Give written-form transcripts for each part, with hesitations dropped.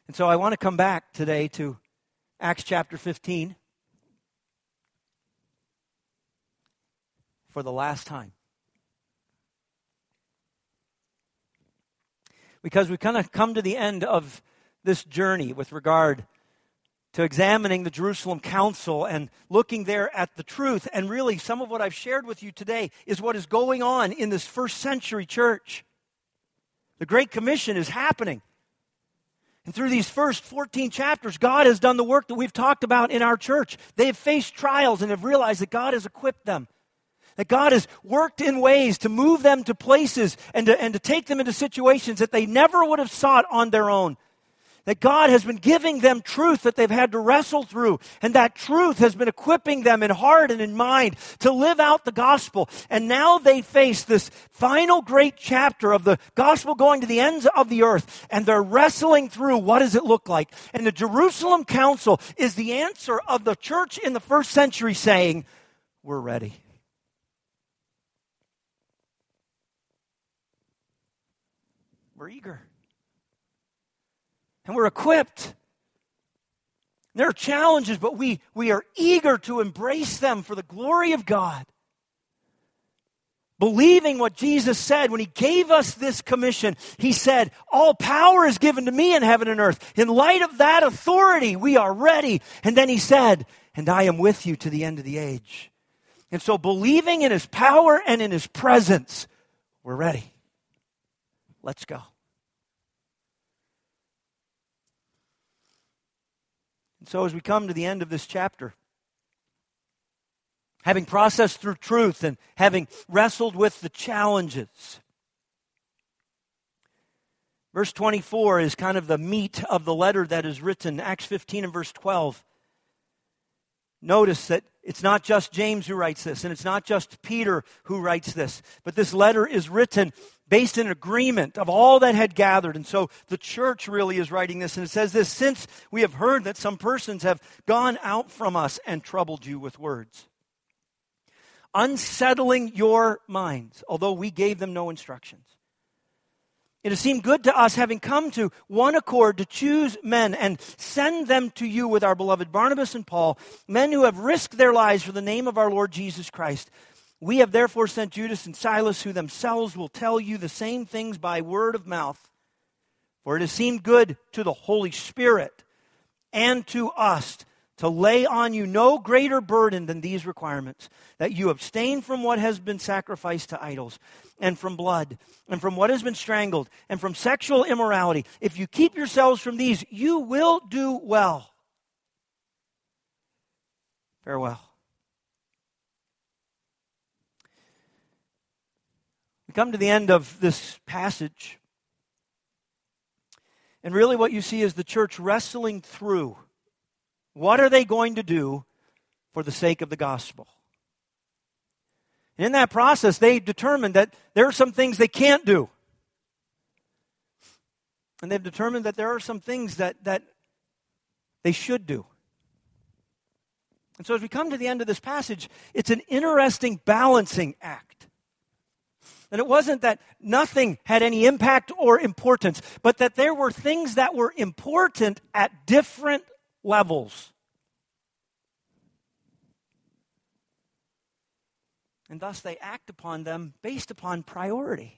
And so I want to come back today to Acts chapter 15 for the last time. Because we kind of come to the end of this journey with regard to examining the Jerusalem Council and looking there at the truth. And really, some of what I've shared with you today is what is going on in this first century church. The Great Commission is happening. And through these first 14 chapters, God has done the work that we've talked about in our church. They have faced trials and have realized that God has equipped them. That God has worked in ways to move them to places and to take them into situations that they never would have sought on their own. That God has been giving them truth that they've had to wrestle through. And that truth has been equipping them in heart and in mind to live out the gospel. And now they face this final great chapter of the gospel going to the ends of the earth. And they're wrestling through what does it look like. And the Jerusalem Council is the answer of the church in the first century saying, we're ready. We're eager. And we're equipped. There are challenges, but we are eager to embrace them for the glory of God. Believing what Jesus said when He gave us this commission. He said, all power is given to me in heaven and earth. In light of that authority, we are ready. And then He said, and I am with you to the end of the age. And so believing in His power and in His presence, we're ready. Let's go. So as we come to the end of this chapter, having processed through truth and having wrestled with the challenges, verse 24 is kind of the meat of the letter that is written, Acts 15 and verse 12. Notice that it's not just James who writes this, and it's not just Peter who writes this, but this letter is written based in agreement of all that had gathered. And so the church really is writing this. And it says this, since we have heard that some persons have gone out from us and troubled you with words, unsettling your minds, although we gave them no instructions. It has seemed good to us, having come to one accord, to choose men and send them to you with our beloved Barnabas and Paul, men who have risked their lives for the name of our Lord Jesus Christ. We have therefore sent Judas and Silas, who themselves will tell you the same things by word of mouth. For it has seemed good to the Holy Spirit and to us to lay on you no greater burden than these requirements, that you abstain from what has been sacrificed to idols, and from blood, and from what has been strangled, and from sexual immorality. If you keep yourselves from these, you will do well. Farewell. We come to the end of this passage, and really what you see is the church wrestling through what are they going to do for the sake of the gospel. And in that process, they determined that there are some things they can't do. And they've determined that there are some things that they should do. And so as we come to the end of this passage, it's an interesting balancing act. And it wasn't that nothing had any impact or importance, but that there were things that were important at different levels. And thus they act upon them based upon priority.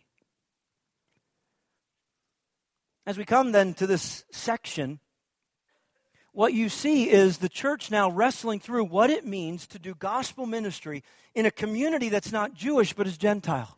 As we come then to this section, what you see is the church now wrestling through what it means to do gospel ministry in a community that's not Jewish but is Gentile.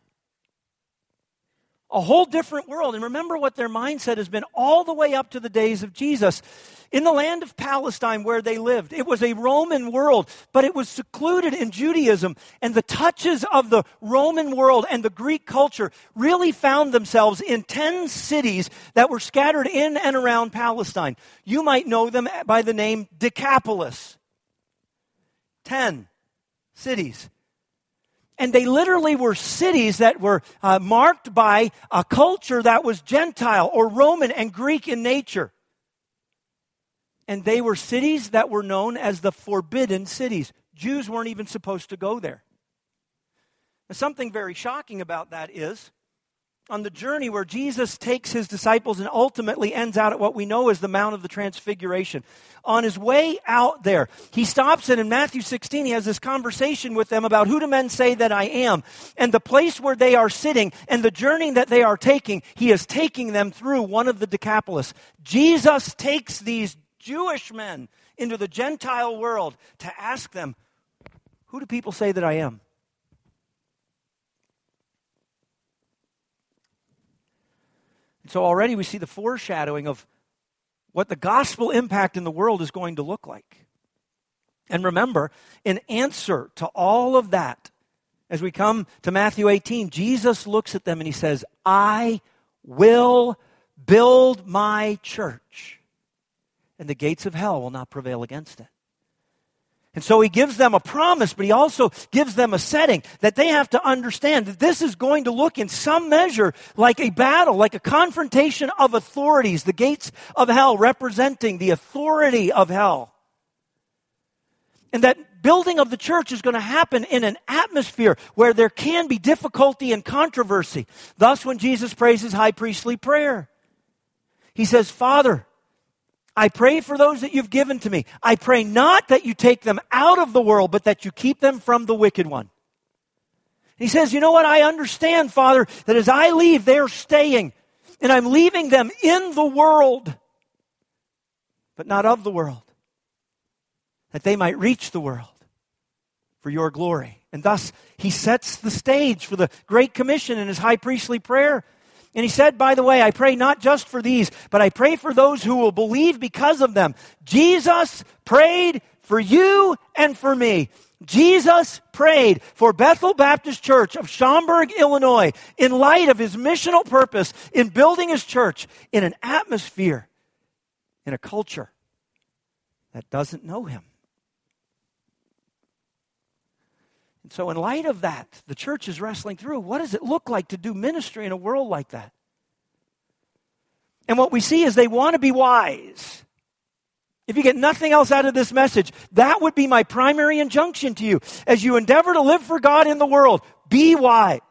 A whole different world. And remember what their mindset has been all the way up to the days of Jesus. In the land of Palestine where they lived, it was a Roman world, but it was secluded in Judaism. And the touches of the Roman world and the Greek culture really found themselves in 10 cities that were scattered in and around Palestine. You might know them by the name Decapolis. 10 cities. And they literally were cities that were marked by a culture that was Gentile or Roman and Greek in nature. And they were cities that were known as the forbidden cities. Jews weren't even supposed to go there. Now, something very shocking about that is, on the journey where Jesus takes his disciples and ultimately ends out at what we know as the Mount of the Transfiguration. On his way out there, he stops and in Matthew 16, he has this conversation with them about who do men say that I am? And the place where they are sitting and the journey that they are taking, he is taking them through one of the Decapolis. Jesus takes these Jewish men into the Gentile world to ask them, who do people say that I am? So already we see the foreshadowing of what the gospel impact in the world is going to look like. And remember, in answer to all of that, as we come to Matthew 18, Jesus looks at them and he says, I will build my church, and the gates of hell will not prevail against it. And so he gives them a promise, but he also gives them a setting that they have to understand that this is going to look in some measure like a battle, like a confrontation of authorities, the gates of hell representing the authority of hell. And that building of the church is going to happen in an atmosphere where there can be difficulty and controversy. Thus, when Jesus prays his high priestly prayer, he says, Father, I pray for those that you've given to me. I pray not that you take them out of the world, but that you keep them from the wicked one. He says, you know what? I understand, Father, that as I leave, they're staying. And I'm leaving them in the world, but not of the world. That they might reach the world for your glory. And thus, he sets the stage for the Great Commission in his high priestly prayer. And he said, by the way, I pray not just for these, but I pray for those who will believe because of them. Jesus prayed for you and for me. Jesus prayed for Bethel Baptist Church of Schaumburg, Illinois, in light of his missional purpose in building his church in an atmosphere, in a culture that doesn't know him. And so in light of that, the church is wrestling through, what does it look like to do ministry in a world like that? And what we see is they want to be wise. If you get nothing else out of this message, that would be my primary injunction to you. As you endeavor to live for God in the world, be wise.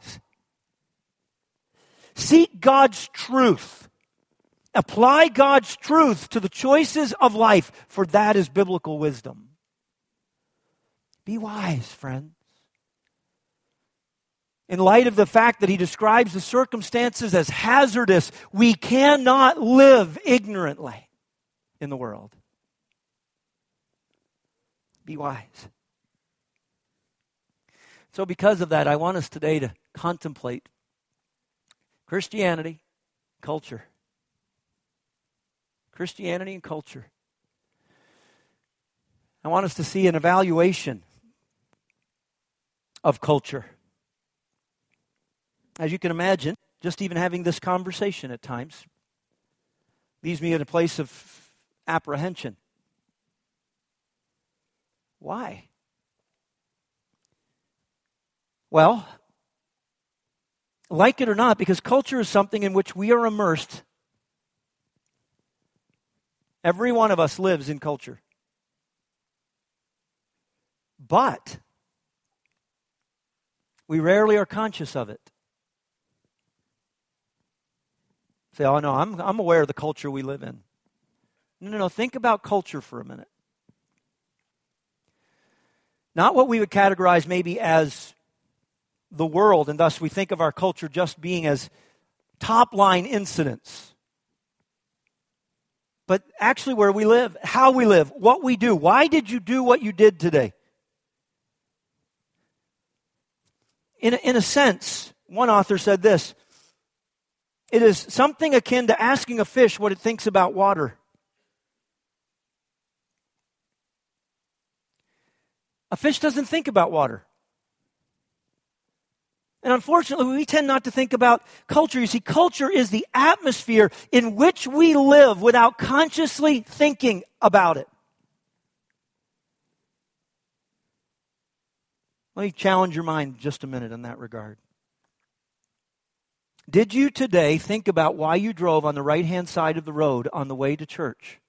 Seek God's truth. Apply God's truth to the choices of life, for that is biblical wisdom. Be wise, friends. In light of the fact that he describes the circumstances as hazardous, we cannot live ignorantly in the world. Be wise. So because of that, I want us today to contemplate Christianity, culture. Christianity and culture. I want us to see an evaluation of culture. As you can imagine, just even having this conversation at times leaves me in a place of apprehension. Why? Well, like it or not, because culture is something in which we are immersed. Every one of us lives in culture. But we rarely are conscious of it. Say, oh no, I'm aware of the culture we live in. No. Think about culture for a minute. Not what we would categorize maybe as the world, and thus we think of our culture just being as top-line incidents. But actually where we live, how we live, what we do. Why did you do what you did today? In a sense, one author said this, it is something akin to asking a fish what it thinks about water. A fish doesn't think about water. And unfortunately, we tend not to think about culture. You see, culture is the atmosphere in which we live without consciously thinking about it. Let me challenge your mind just a minute in that regard. Did you today think about why you drove on the right-hand side of the road on the way to church?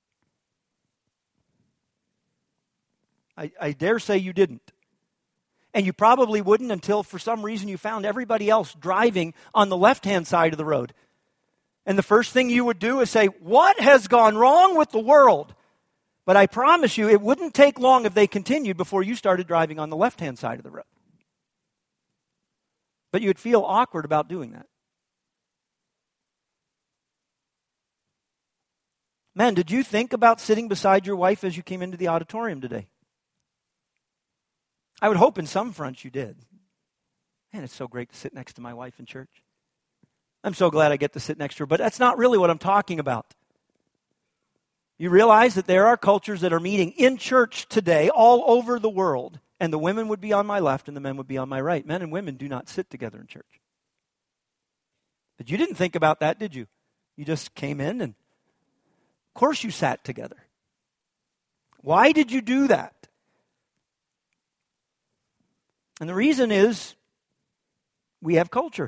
I dare say you didn't. And you probably wouldn't until for some reason you found everybody else driving on the left-hand side of the road. And the first thing you would do is say, what has gone wrong with the world? But I promise you, it wouldn't take long if they continued before you started driving on the left-hand side of the road. But you'd feel awkward about doing that. Men, did you think about sitting beside your wife as you came into the auditorium today? I would hope in some fronts you did. Man, it's so great to sit next to my wife in church. I'm so glad I get to sit next to her, but that's not really what I'm talking about. You realize that there are cultures that are meeting in church today all over the world, and the women would be on my left and the men would be on my right. Men and women do not sit together in church. But you didn't think about that, did you? You just came in and of course you sat together. Why did you do that? And the reason is we have culture.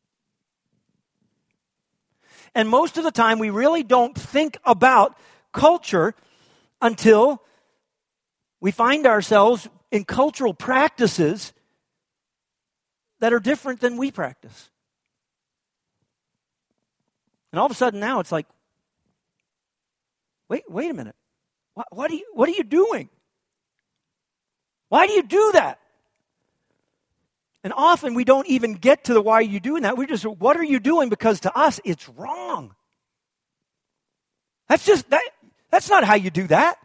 And most of the time we really don't think about culture until we find ourselves in cultural practices that are different than we practice. And all of a sudden now it's like, wait a minute. What are you doing? Why do you do that? And often we don't even get to the why are you doing that. We're just, what are you doing? Because to us, it's wrong. That's not how you do that.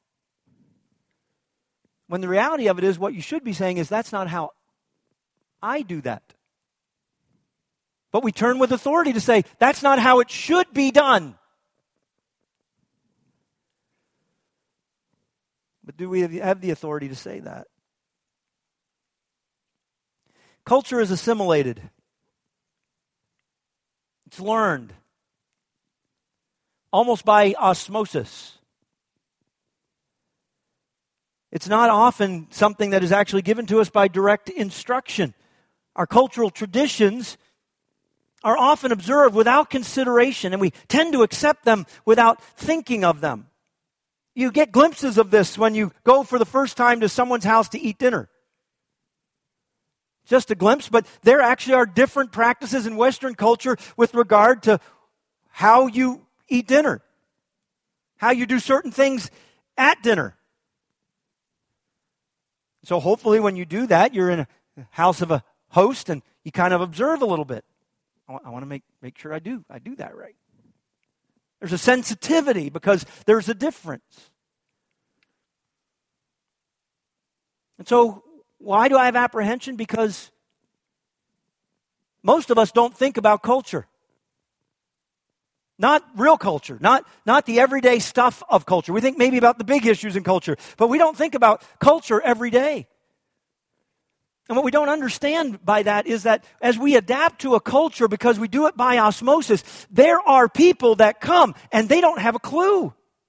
When the reality of it is, what you should be saying is, that's not how I do that. But we turn with authority to say, that's not how it should be done. But do we have the authority to say that? Culture is assimilated. It's learned. Almost by osmosis. It's not often something that is actually given to us by direct instruction. Our cultural traditions are often observed without consideration, and we tend to accept them without thinking of them. You get glimpses of this when you go for the first time to someone's house to eat dinner. Just a glimpse, but there actually are different practices in Western culture with regard to how you eat dinner, how you do certain things at dinner. So hopefully when you do that, you're in a house of a host and you kind of observe a little bit. I want to make sure I do that right. There's a sensitivity because there's a difference. And so why do I have apprehension? Because most of us don't think about culture. Not real culture, not the everyday stuff of culture. We think maybe about the big issues in culture, but we don't think about culture every day. And what we don't understand by that is that as we adapt to a culture, because we do it by osmosis, there are people that come and they don't have a clue.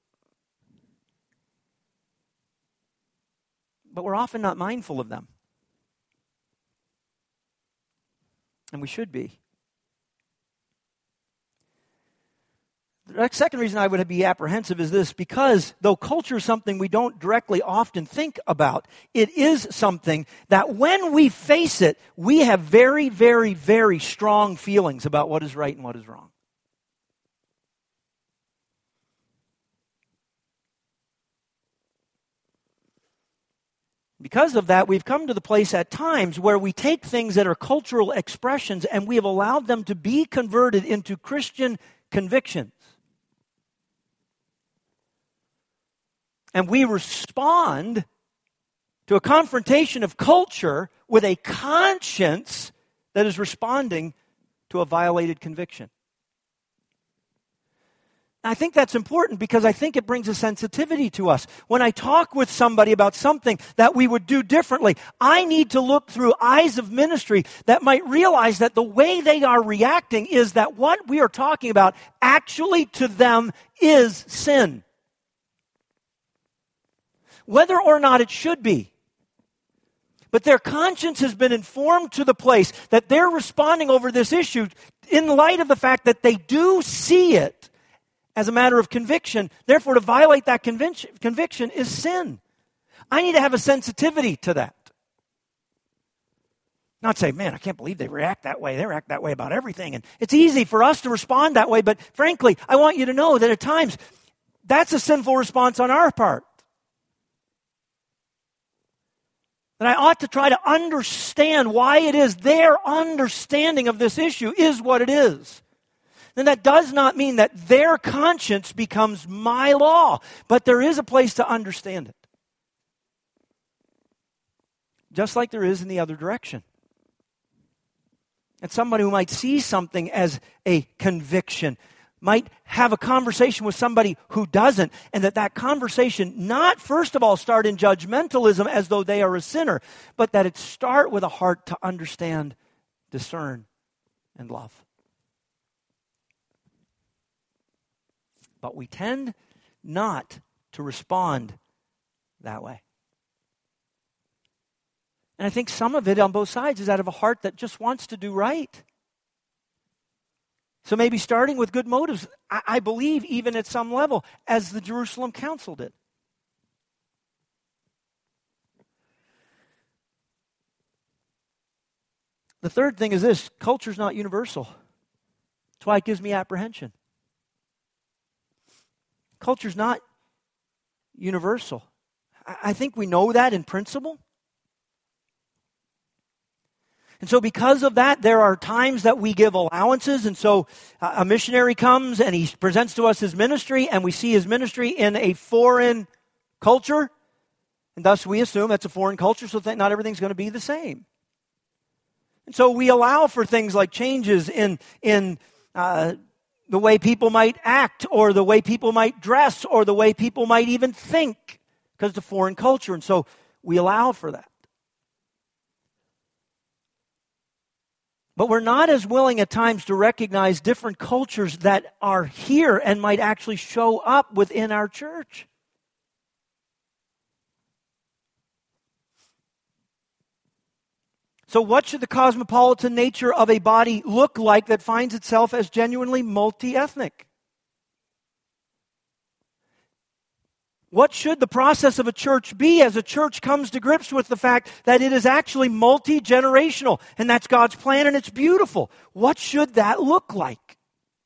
But we're often not mindful of them. And we should be. The second reason I would be apprehensive is this, because though culture is something we don't directly often think about, it is something that when we face it, we have very, very, very strong feelings about what is right and what is wrong. Because of that, we've come to the place at times where we take things that are cultural expressions and we have allowed them to be converted into Christian convictions. And we respond to a confrontation of culture with a conscience that is responding to a violated conviction. I think that's important because I think it brings a sensitivity to us. When I talk with somebody about something that we would do differently, I need to look through eyes of ministry that might realize that the way they are reacting is that what we are talking about actually to them is sin. Whether or not it should be. But their conscience has been informed to the place that they're responding over this issue in light of the fact that they do see it as a matter of conviction. Therefore, to violate that conviction is sin. I need to have a sensitivity to that. Not say, man, I can't believe they react that way. They react that way about everything. And it's easy for us to respond that way, but frankly, I want you to know that at times, that's a sinful response on our part. That I ought to try to understand why it is their understanding of this issue is what it is. And that does not mean that their conscience becomes my law, but there is a place to understand it. Just like there is in the other direction. And somebody who might see something as a conviction might have a conversation with somebody who doesn't, and that conversation not, first of all, start in judgmentalism as though they are a sinner, but that it start with a heart to understand, discern, and love. But we tend not to respond that way. And I think some of it on both sides is out of a heart that just wants to do right. So maybe starting with good motives, I believe even at some level, as the Jerusalem Council did. The third thing is this: culture's not universal. That's why it gives me apprehension. Culture's not universal. I think we know that in principle. And so because of that, there are times that we give allowances. And so a missionary comes and he presents to us his ministry, and we see his ministry in a foreign culture. And thus we assume that's a foreign culture, so that not everything's going to be the same. And so we allow for things like changes in the way people might act, or the way people might dress, or the way people might even think, because it's a foreign culture. And so we allow for that. But we're not as willing at times to recognize different cultures that are here and might actually show up within our church. So what should the cosmopolitan nature of a body look like that finds itself as genuinely multi-ethnic? What should the process of a church be as a church comes to grips with the fact that it is actually multi-generational, and that's God's plan, and it's beautiful? What should that look like?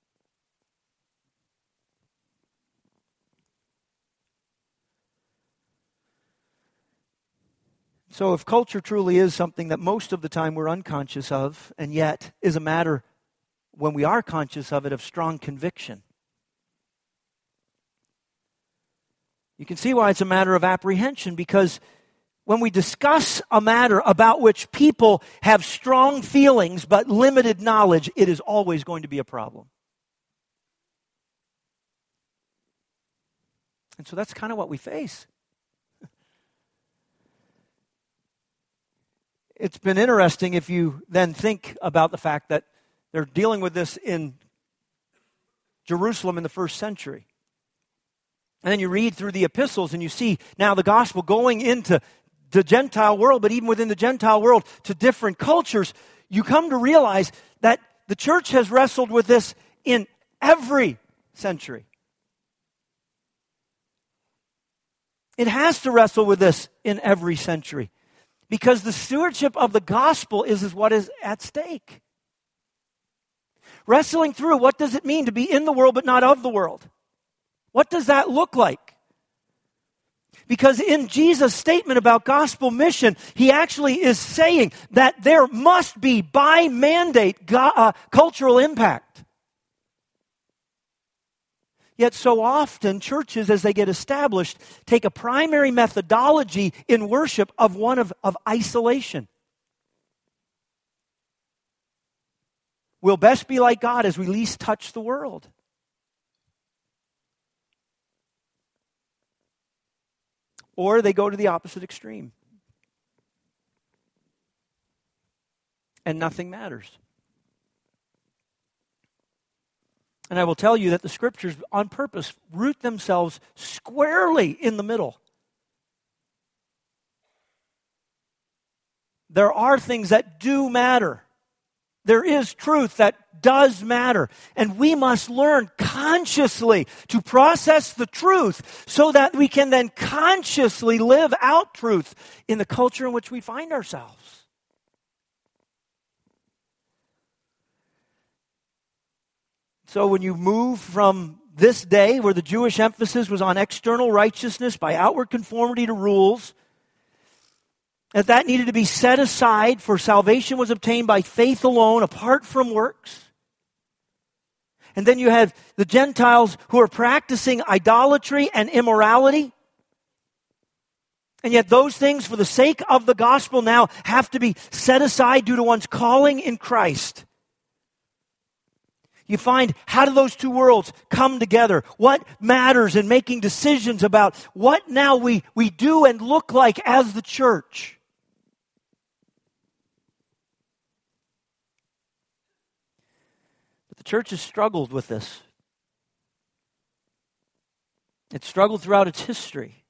So if culture truly is something that most of the time we're unconscious of, and yet is a matter, when we are conscious of it, of strong conviction, you can see why it's a matter of apprehension, because when we discuss a matter about which people have strong feelings but limited knowledge, it is always going to be a problem. And so that's kind of what we face. It's been interesting if you then think about the fact that they're dealing with this in Jerusalem in the first century. And then you read through the epistles and you see now the gospel going into the Gentile world, but even within the Gentile world to different cultures. You come to realize that the church has wrestled with this in every century. It has to wrestle with this in every century, because the stewardship of the gospel is what is at stake. Wrestling through, what does it mean to be in the world but not of the world? What does that look like? Because in Jesus' statement about gospel mission, he actually is saying that there must be, by mandate, cultural impact. Yet so often, churches, as they get established, take a primary methodology in worship of one of isolation. We'll best be like God as we least touch the world. Or they go to the opposite extreme. And nothing matters. And I will tell you that the scriptures, on purpose, root themselves squarely in the middle. There are things that do matter. There is truth that does matter. And we must learn consciously to process the truth so that we can then consciously live out truth in the culture in which we find ourselves. So when you move from this day, where the Jewish emphasis was on external righteousness by outward conformity to rules, that needed to be set aside, for salvation was obtained by faith alone, apart from works. And then you have the Gentiles who are practicing idolatry and immorality. And yet those things, for the sake of the gospel, now have to be set aside due to one's calling in Christ. You find, how do those two worlds come together? What matters in making decisions about what now we do and look like as the church? But the church has struggled with this. It's struggled throughout its history.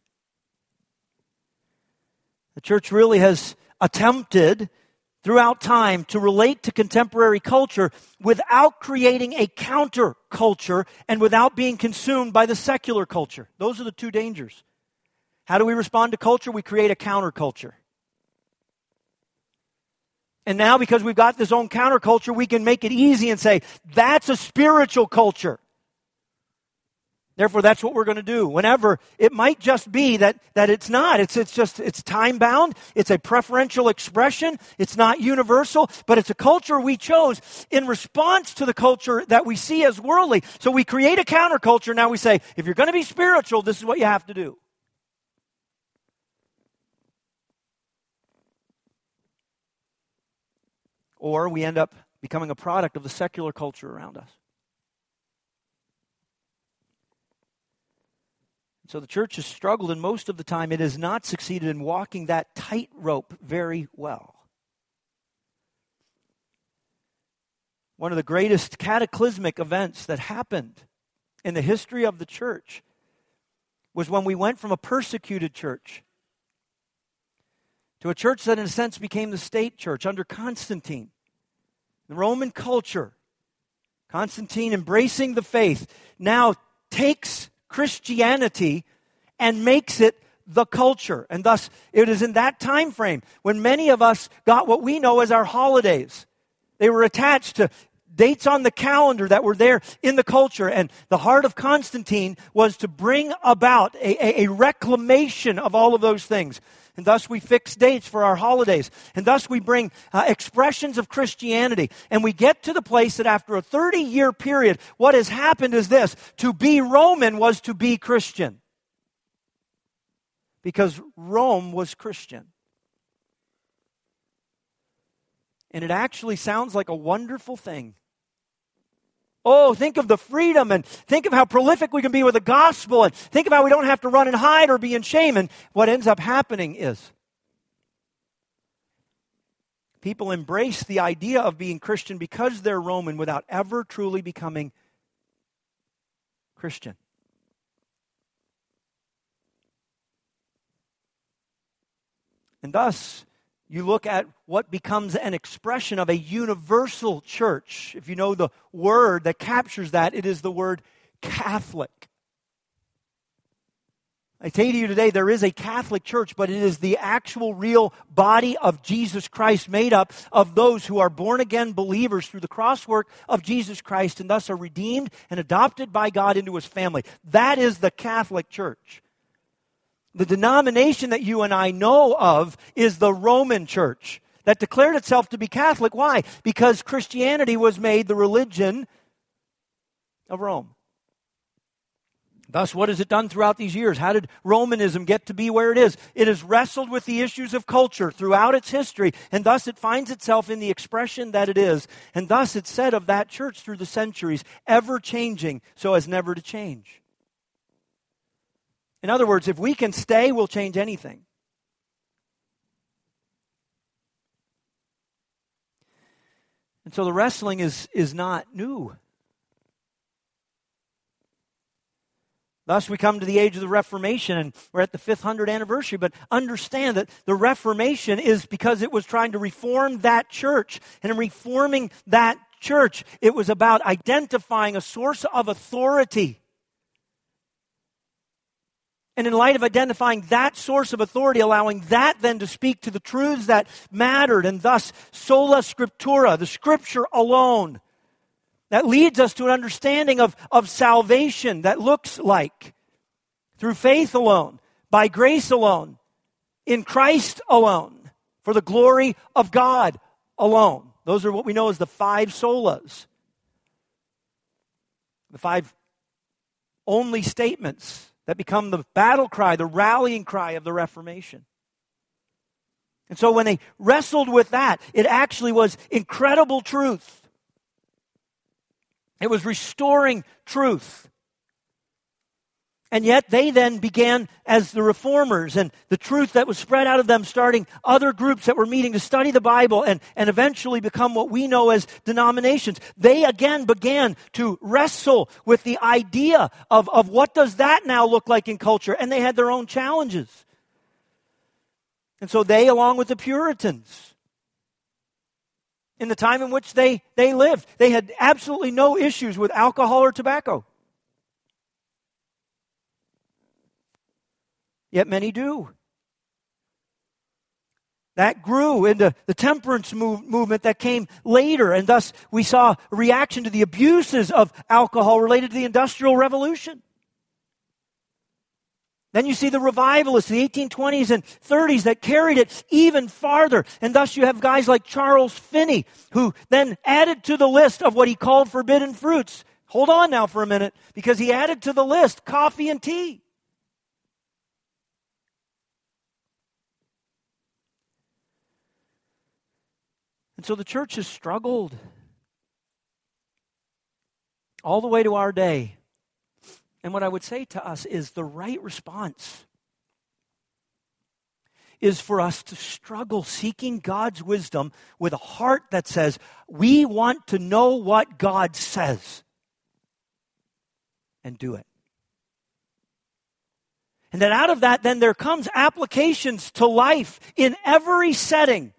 The church really has attempted throughout time to relate to contemporary culture without creating a counterculture and without being consumed by the secular culture. Those are the two dangers. How do we respond to culture? We create a counterculture. And now, because we've got this own counterculture, we can make it easy and say, that's a spiritual culture. Therefore, that's what we're going to do. Whenever it might just be that it's not. It's time-bound. It's a preferential expression. It's not universal. But it's a culture we chose in response to the culture that we see as worldly. So we create a counterculture. Now we say, if you're going to be spiritual, this is what you have to do. Or we end up becoming a product of the secular culture around us. So the church has struggled, and most of the time it has not succeeded in walking that tightrope very well. One of the greatest cataclysmic events that happened in the history of the church was when we went from a persecuted church to a church that in a sense became the state church under Constantine. The Roman culture, Constantine embracing the faith, now takes Christianity and makes it the culture. And thus, it is in that time frame when many of us got what we know as our holidays. They were attached to dates on the calendar that were there in the culture. And the heart of Constantine was to bring about a reclamation of all of those things. And thus we fix dates for our holidays. And thus we bring expressions of Christianity. And we get to the place that after a 30-year period, what has happened is this: to be Roman was to be Christian. Because Rome was Christian. And it actually sounds like a wonderful thing. Oh, think of the freedom, and think of how prolific we can be with the gospel, and think of how we don't have to run and hide or be in shame. And what ends up happening is people embrace the idea of being Christian because they're Roman without ever truly becoming Christian. And thus, you look at what becomes an expression of a universal church. If you know the word that captures that, it is the word Catholic. I say to you today, there is a Catholic church, but it is the actual real body of Jesus Christ, made up of those who are born-again believers through the cross work of Jesus Christ, and thus are redeemed and adopted by God into His family. That is the Catholic Church. The denomination that you and I know of is the Roman Church that declared itself to be Catholic. Why? Because Christianity was made the religion of Rome. Thus, what has it done throughout these years? How did Romanism get to be where it is? It has wrestled with the issues of culture throughout its history, and thus it finds itself in the expression that it is. And thus it's said of that church through the centuries, ever changing so as never to change. In other words, if we can stay, we'll change anything. And so the wrestling is not new. Thus we come to the age of the Reformation, and we're at the 500th anniversary, but understand that the Reformation is because it was trying to reform that church. And in reforming that church, it was about identifying a source of authority. And in light of identifying that source of authority, allowing that then to speak to the truths that mattered, and thus sola scriptura, the Scripture alone. that leads us to an understanding of salvation that looks like through faith alone, by grace alone, in Christ alone, for the glory of God alone. Those are what we know as the 5 solas. The 5 only statements that become the battle cry, the rallying cry of the Reformation. And so when they wrestled with that, it actually was incredible truth. It was restoring truth. And yet they then began as the reformers, and the truth that was spread out of them, starting other groups that were meeting to study the Bible and eventually become what we know as denominations. They again began to wrestle with the idea of what does that now look like in culture, and they had their own challenges. And so they, along with the Puritans, in the time in which they lived, they had absolutely no issues with alcohol or tobacco. Yet many do. That grew into the temperance movement that came later, and thus we saw a reaction to the abuses of alcohol related to the Industrial Revolution. Then you see the revivalists in the 1820s and 30s that carried it even farther. And thus you have guys like Charles Finney, who then added to the list of what he called forbidden fruits. Hold on now for a minute, because he added to the list coffee and tea. And so the church has struggled all the way to our day. And what I would say to us is the right response is for us to struggle seeking God's wisdom with a heart that says, we want to know what God says and do it. And that out of that, then there comes applications to life in every setting.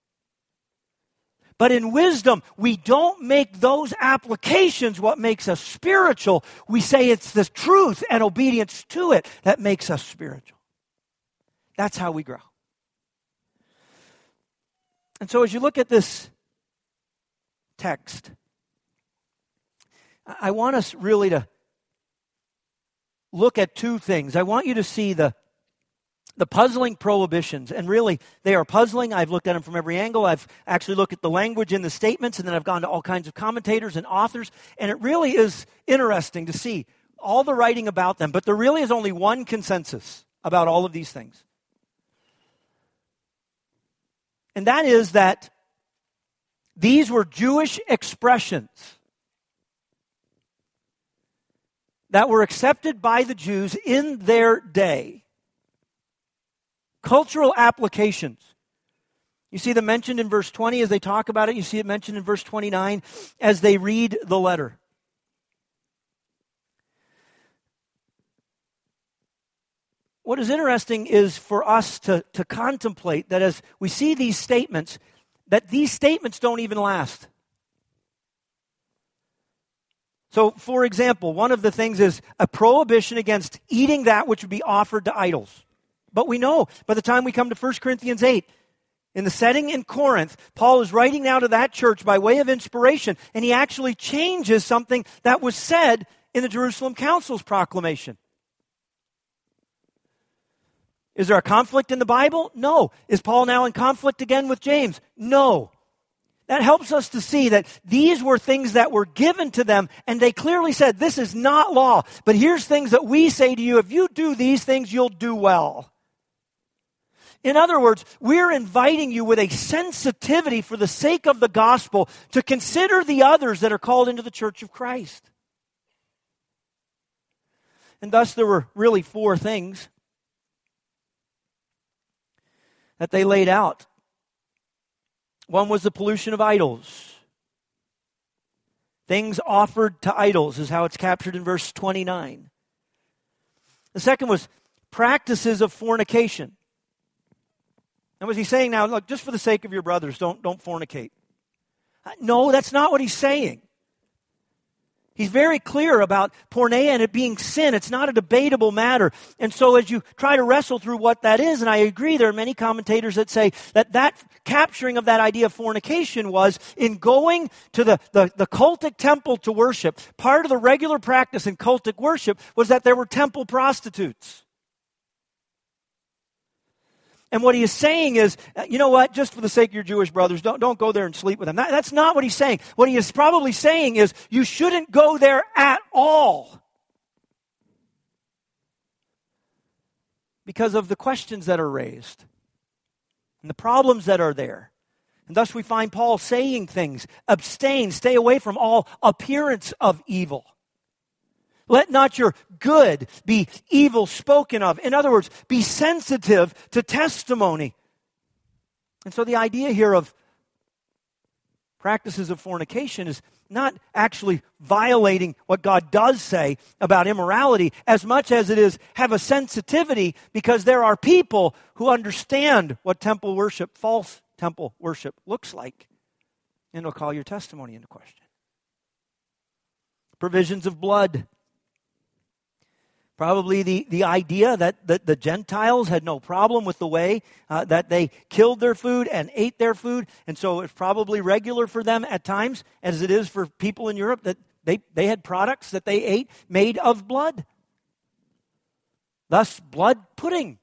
But in wisdom, we don't make those applications what makes us spiritual. We say it's the truth and obedience to it that makes us spiritual. That's how we grow. And so as you look at this text, I want us really to look at 2 things. I want you to see the puzzling prohibitions, and really they are puzzling. I've looked at them from every angle. I've actually looked at the language in the statements, and then I've gone to all kinds of commentators and authors, and it really is interesting to see all the writing about them, but there really is only one consensus about all of these things. And that is that these were Jewish expressions that were accepted by the Jews in their day. Cultural applications. You see them mentioned in verse 20 as they talk about it. You see it mentioned in verse 29 as they read the letter. What is interesting is for us to contemplate that as we see these statements, that these statements don't even last. So, for example, one of the things is a prohibition against eating that which would be offered to idols. But we know by the time we come to 1 Corinthians 8, in the setting in Corinth, Paul is writing now to that church by way of inspiration, and he actually changes something that was said in the Jerusalem Council's proclamation. Is there a conflict in the Bible? No. Is Paul now in conflict again with James? No. That helps us to see that these were things that were given to them, and they clearly said, this is not law, but here's things that we say to you, if you do these things, you'll do well. In other words, we're inviting you with a sensitivity for the sake of the gospel to consider the others that are called into the church of Christ. And thus there were really 4 things that they laid out. One was the pollution of idols. Things offered to idols is how it's captured in verse 29. The second was practices of fornication. And was he saying now, look, just for the sake of your brothers, don't fornicate? No, that's not what he's saying. He's very clear about porneia and it being sin. It's not a debatable matter. And so as you try to wrestle through what that is, and I agree, there are many commentators that say that capturing of that idea of fornication was in going to the cultic temple to worship. Part of the regular practice in cultic worship was that there were temple prostitutes. And what he is saying is, you know what, just for the sake of your Jewish brothers, don't go there and sleep with them. That's not what he's saying. What he is probably saying is, you shouldn't go there at all. Because of the questions that are raised. And the problems that are there. And thus we find Paul saying things, abstain, stay away from all appearance of evil. Let not your good be evil spoken of. In other words, be sensitive to testimony. And so the idea here of practices of fornication is not actually violating what God does say about immorality as much as it is have a sensitivity, because there are people who understand what temple worship, false temple worship looks like, and it'll call your testimony into question. Provisions of blood. Probably the idea that the Gentiles had no problem with the way that they killed their food and ate their food. And so it's probably regular for them at times, as it is for people in Europe, that they had products that they ate made of blood. Thus, blood pudding.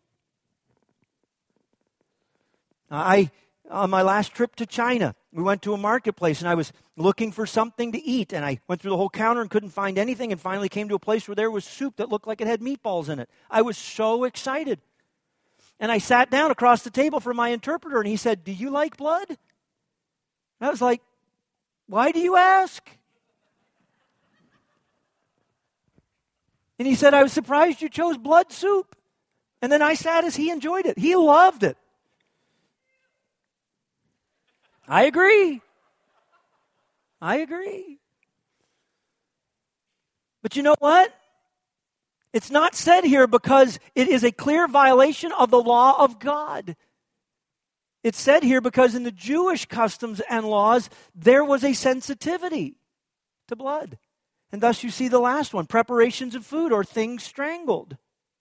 On my last trip to China, we went to a marketplace and I was looking for something to eat, and I went through the whole counter and couldn't find anything, and finally came to a place where there was soup that looked like it had meatballs in it. I was so excited. And I sat down across the table from my interpreter and he said, "Do you like blood?" And I was like, "Why do you ask?" And he said, "I was surprised you chose blood soup." And then I sat as he enjoyed it. He loved it. I agree. But you know what? It's not said here because it is a clear violation of the law of God. It's said here because in the Jewish customs and laws, there was a sensitivity to blood. And thus you see the last one, preparations of food or things strangled.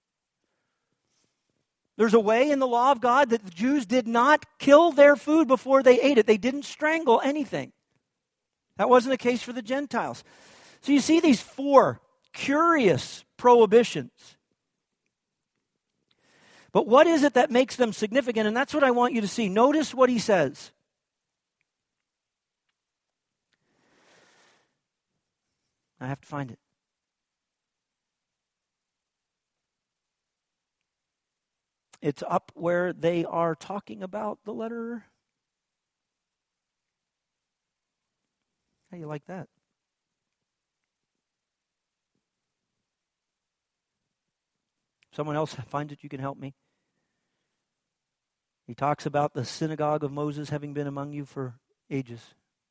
There's a way in the law of God that the Jews did not kill their food before they ate it. They didn't strangle anything. That wasn't the case for the Gentiles. So you see these 4 curious prohibitions. But what is it that makes them significant? And that's what I want you to see. Notice what he says. I have to find it. It's up where they are talking about the letter. How do you like that? Someone else finds it, you can help me. He talks about the synagogue of Moses having been among you for ages.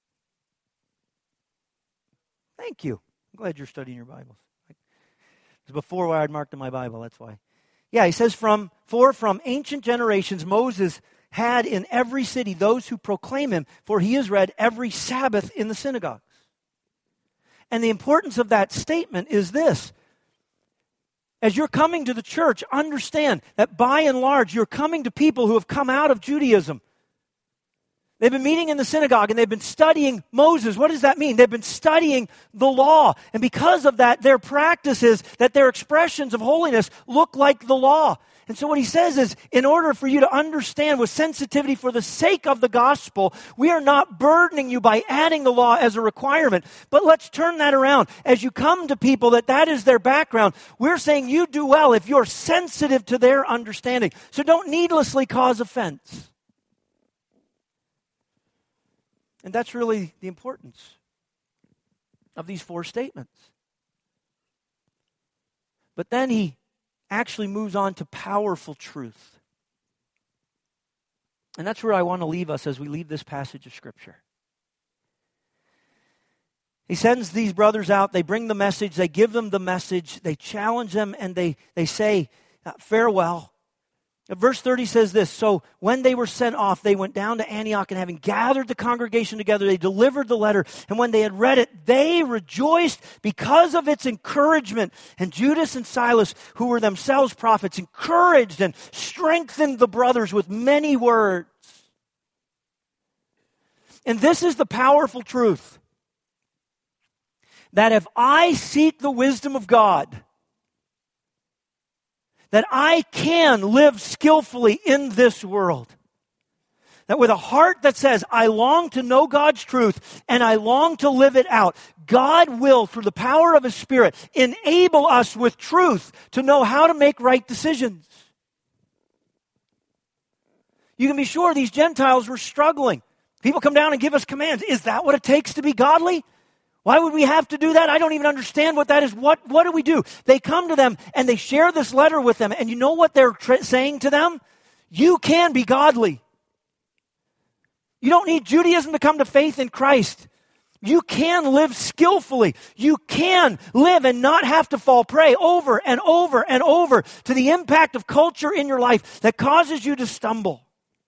Thank you. I'm glad you're studying your Bibles. It's before where I'd marked in my Bible, that's why. Yeah, he says, from ancient generations, Moses had in every city those who proclaim him, for he is read every Sabbath in the synagogues. And the importance of that statement is this. As you're coming to the church, understand that by and large, you're coming to people who have come out of Judaism. They've been meeting in the synagogue and they've been studying Moses. What does that mean? They've been studying the law. And because of that, their practice is that their expressions of holiness look like the law. And so what he says is, in order for you to understand with sensitivity for the sake of the gospel, we are not burdening you by adding the law as a requirement. But let's turn that around. As you come to people that is their background, we're saying you do well if you're sensitive to their understanding. So don't needlessly cause offense. And that's really the importance of these 4 statements. But then he actually moves on to powerful truth. And that's where I want to leave us as we leave this passage of Scripture. He sends these brothers out, they bring the message, they give them the message, they challenge them, and they say, farewell. Verse 30 says this, so when they were sent off, they went down to Antioch, and having gathered the congregation together, they delivered the letter. And when they had read it, they rejoiced because of its encouragement. And Judas and Silas, who were themselves prophets, encouraged and strengthened the brothers with many words. And this is the powerful truth, that if I seek the wisdom of God, that I can live skillfully in this world. That with a heart that says, I long to know God's truth and I long to live it out, God will, through the power of His Spirit, enable us with truth to know how to make right decisions. You can be sure these Gentiles were struggling. People come down and give us commands. Is that what it takes to be godly? Why would we have to do that? I don't even understand what that is. What do we do? They come to them and they share this letter with them. And you know what they're saying to them? You can be godly. You don't need Judaism to come to faith in Christ. You can live skillfully. You can live and not have to fall prey over and over and over to the impact of culture in your life that causes you to stumble.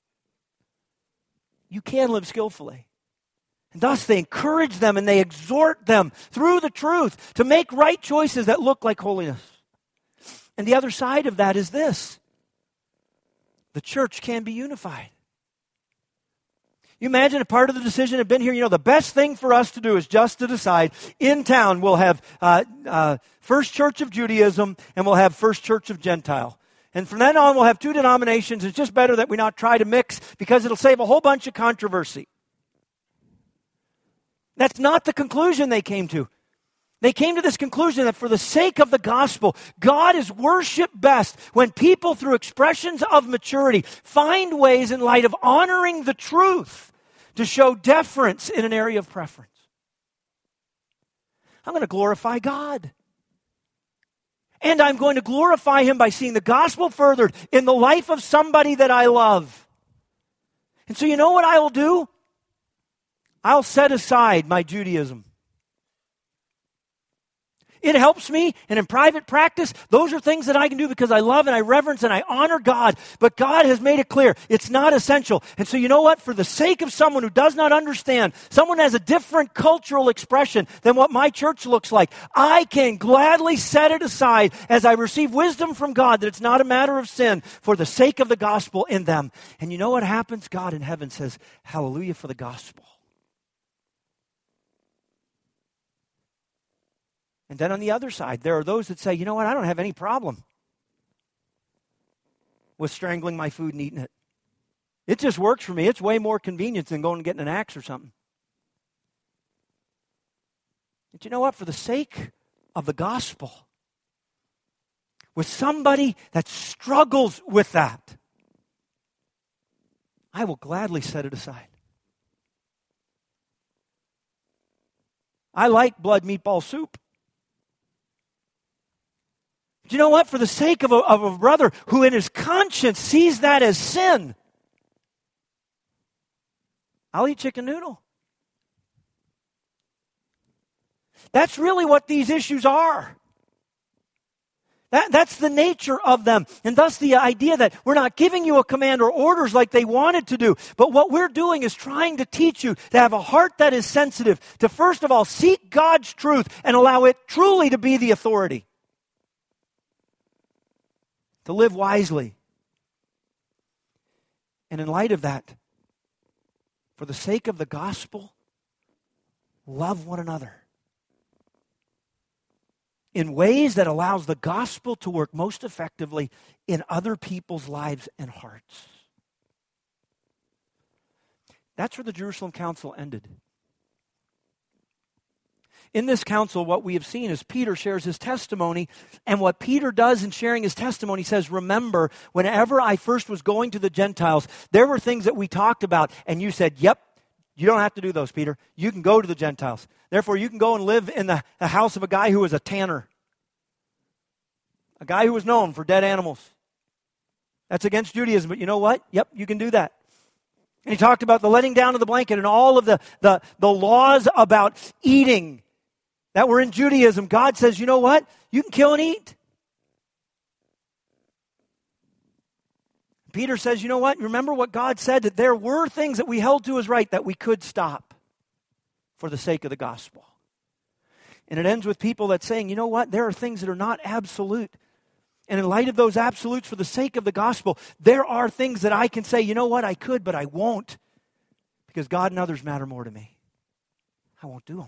You can live skillfully. And thus they encourage them and they exhort them through the truth to make right choices that look like holiness. And the other side of that is this. The church can be unified. You imagine if part of the decision had been here, the best thing for us to do is just to decide in town we'll have First Church of Judaism and we'll have First Church of Gentile. And from then on we'll have two denominations. It's just better that we not try to mix because it'll save a whole bunch of controversy. That's not the conclusion they came to. They came to this conclusion that for the sake of the gospel, God is worshiped best when people, through expressions of maturity, find ways in light of honoring the truth to show deference in an area of preference. I'm going to glorify God. And I'm going to glorify Him by seeing the gospel furthered in the life of somebody that I love. And so you know what I will do? I'll set aside my Judaism. It helps me, and in private practice, those are things that I can do because I love and I reverence and I honor God. But God has made it clear it's not essential. And so you know what? For the sake of someone who does not understand, someone has a different cultural expression than what my church looks like, I can gladly set it aside as I receive wisdom from God that it's not a matter of sin for the sake of the gospel in them. And you know what happens? God in heaven says, hallelujah for the gospel. And then on the other side, there are those that say, you know what, I don't have any problem with strangling my food and eating it. It just works for me. It's way more convenient than going and getting an axe or something. But you know what, for the sake of the gospel, with somebody that struggles with that, I will gladly set it aside. I like blood meatball soup. Do you know what? For the sake of a brother who in his conscience sees that as sin, I'll eat chicken noodle. That's really what these issues are. That's the nature of them. And thus the idea that we're not giving you a command or orders like they wanted to do. But what we're doing is trying to teach you to have a heart that is sensitive, to first of all seek God's truth and allow it truly to be the authority. To live wisely. And in light of that, for the sake of the gospel, love one another in ways that allows the gospel to work most effectively in other people's lives and hearts. That's where the Jerusalem Council ended. In this council, what we have seen is Peter shares his testimony, and what Peter does in sharing his testimony says, remember, whenever I first was going to the Gentiles, there were things that we talked about, and you said, yep, you don't have to do those, Peter. You can go to the Gentiles. Therefore, you can go and live in the house of a guy who was a tanner, a guy who was known for dead animals. That's against Judaism, but you know what? Yep, you can do that. And he talked about the letting down of the blanket and all of the laws about eating that were in Judaism. God says, you know what? You can kill and eat. Peter says, you know what? Remember what God said, that there were things that we held to as right that we could stop for the sake of the gospel. And it ends with people that saying, you know what? There are things that are not absolute. And in light of those absolutes, for the sake of the gospel, there are things that I can say, you know what? I could, but I won't. Because God and others matter more to me. I won't do them.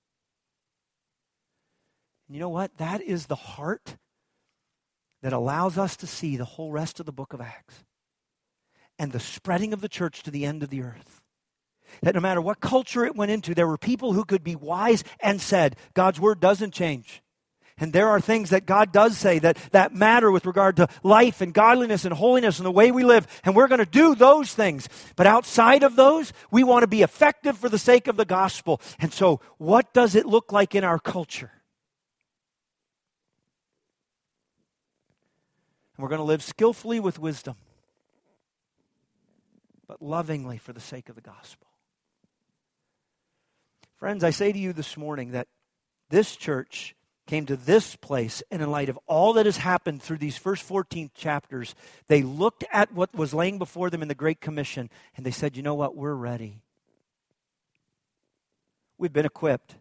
And you know what? That is the heart that allows us to see the whole rest of the book of Acts and the spreading of the church to the end of the earth. That no matter what culture it went into, there were people who could be wise and said, God's word doesn't change. And there are things that God does say that matter with regard to life and godliness and holiness and the way we live. And we're going to do those things. But outside of those, we want to be effective for the sake of the gospel. And so what does it look like in our culture? And we're going to live skillfully with wisdom, but lovingly for the sake of the gospel. Friends, I say to you this morning that this church came to this place, and in light of all that has happened through these first 14 chapters, they looked at what was laying before them in the Great Commission, and they said, you know what, we're ready. We've been equipped.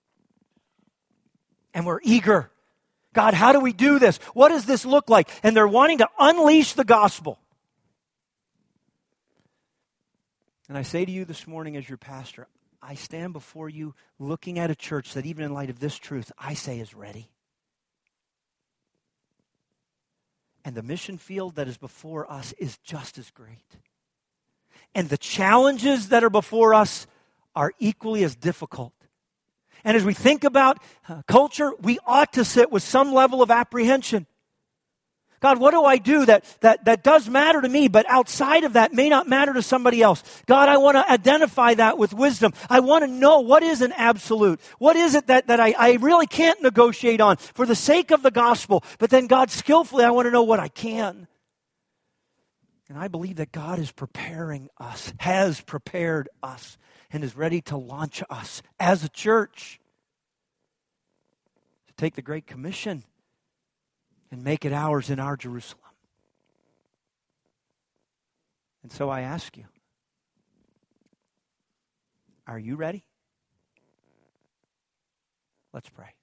And we're eager. God, how do we do this? What does this look like? And they're wanting to unleash the gospel. And I say to you this morning as your pastor, I stand before you looking at a church that even in light of this truth, I say is ready. And the mission field that is before us is just as great. And the challenges that are before us are equally as difficult. And as we think about culture, we ought to sit with some level of apprehension. God, what do I do that does matter to me, but outside of that may not matter to somebody else? God, I want to identify that with wisdom. I want to know what is an absolute. What is it that I really can't negotiate on for the sake of the gospel? But then God, skillfully, I want to know what I can. And I believe that God is preparing us, has prepared us, and is ready to launch us as a church to take the Great Commission and make it ours in our Jerusalem. And so I ask you, are you ready? Let's pray.